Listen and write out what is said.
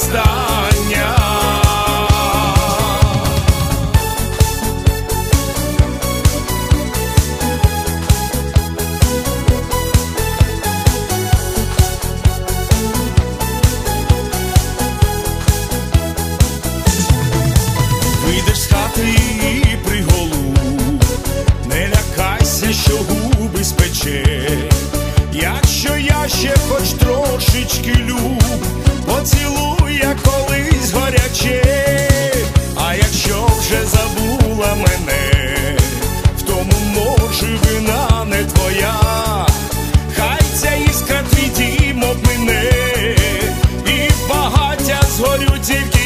остання. Вийдеш з хати і приголу, не лякайся, що губи спече. Якщо я ще хоч трошечки люб, поцілуй я колись горяче. А якщо вже забула мене, в тому може вина не твоя. Хай ця іскра твій дім обмине, і багаття згорю тільки